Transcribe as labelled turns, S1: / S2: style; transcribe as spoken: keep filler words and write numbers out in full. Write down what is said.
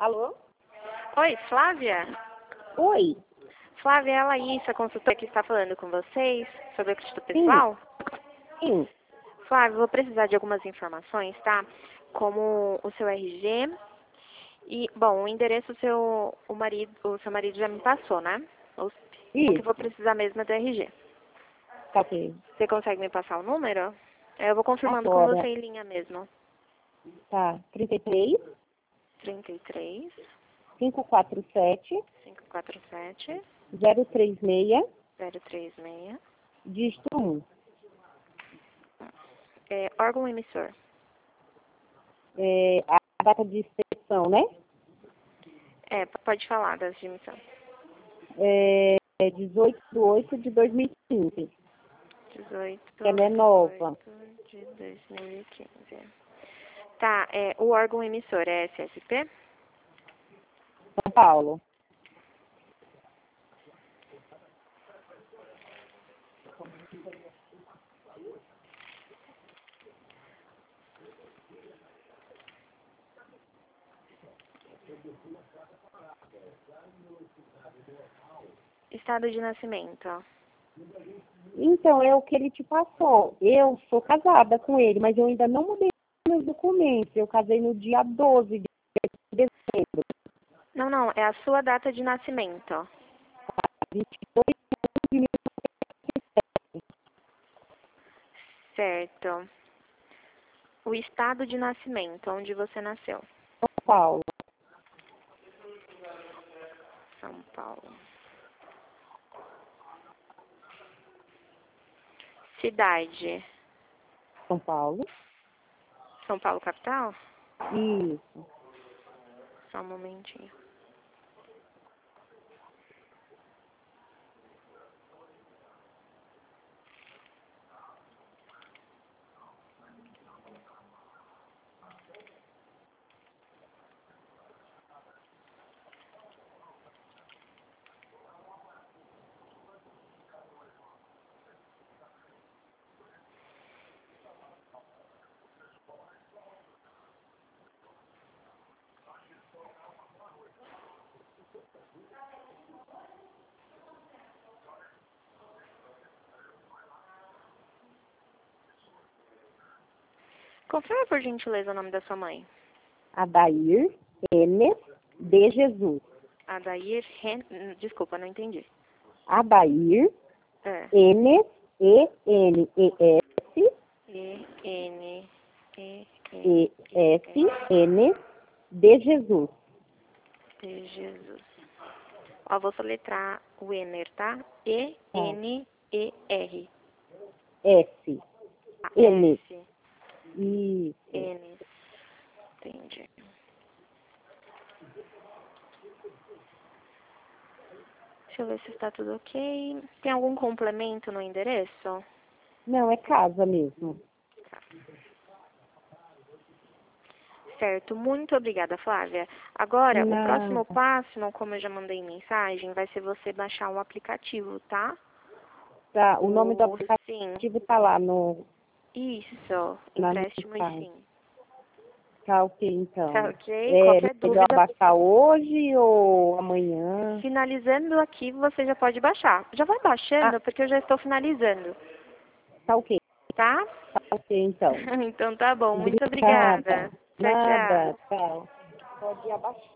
S1: Alô?
S2: Oi, Flávia?
S1: Oi.
S2: Flávia, é a Laís, a consultora que está falando com vocês sobre o crédito
S1: Sim.
S2: pessoal?
S1: Sim.
S2: Flávia, eu vou precisar de algumas informações, tá? Como o seu R G e, bom, o endereço o seu, o marido, o seu marido já me passou, né? O, o que eu
S1: Isso.
S2: vou precisar mesmo é do R G.
S1: Tá ok.
S2: Você consegue me passar o número? Eu vou confirmando com
S1: Agora.
S2: você em linha mesmo.
S1: Tá. trinta e três,
S2: trinta e três,
S1: quinhentos e quarenta e sete,
S2: quinhentos e quarenta e sete,
S1: zero três seis,
S2: zero três seis.
S1: dígito um.
S2: É, órgão emissor.
S1: É, a data de expedição, né?
S2: É, pode falar das de emissão.
S1: É, é dezoito de oito de dois mil e quinze.
S2: dezoito,
S1: Ela é nova.
S2: dezoito de dois mil e quinze. Tá, é, o órgão emissor é S S P?
S1: São Paulo.
S2: Estado de nascimento.
S1: Então, é o que ele te passou. Eu sou casada com ele, mas eu ainda não mudei meus documentos. Eu casei no dia doze de dezembro.
S2: Não, não, é a sua data de nascimento.
S1: vinte e dois de mil e sete.
S2: Certo. O estado de nascimento, onde você nasceu.
S1: São Paulo.
S2: São Paulo. Cidade.
S1: São Paulo.
S2: São Paulo, capital?
S1: Isso.
S2: Só um momentinho. Confirma, por gentileza, o nome da sua mãe.
S1: Adair Enes de Jesus.
S2: Adair Ren... Desculpa, não entendi.
S1: Adair
S2: É.
S1: Enes, E N E S,
S2: E N E
S1: E
S2: N
S1: S, Enes de Jesus.
S2: de Jesus. Ó, vou soletrar o Ener, tá? E N E R.
S1: S.
S2: Ah,
S1: Enes.
S2: S.
S1: Isso.
S2: N. Entendi. Deixa eu ver se está tudo ok. Tem algum complemento no endereço?
S1: Não, é casa mesmo.
S2: Certo, muito obrigada, Flávia. Agora,
S1: Nada.
S2: o próximo passo, não, como eu já mandei mensagem, vai ser você baixar o aplicativo, tá?
S1: Tá, o nome do
S2: O Sim.
S1: aplicativo tá lá no,
S2: Isso,
S1: na
S2: empréstimo e
S1: mensagem.
S2: sim.
S1: Tá ok, então.
S2: Tá ok?
S1: É
S2: Qualquer
S1: melhor
S2: dúvida,
S1: baixar hoje ou amanhã?
S2: finalizando aqui, você já pode baixar. Já vai baixando,
S1: Ah,
S2: porque eu já estou finalizando,
S1: tá ok.
S2: tá?
S1: Tá ok, então.
S2: Então tá bom, muito
S1: Obrigada.
S2: obrigada. Tchau,
S1: Nada.
S2: tchau.
S1: Tchau. Pode abaixar.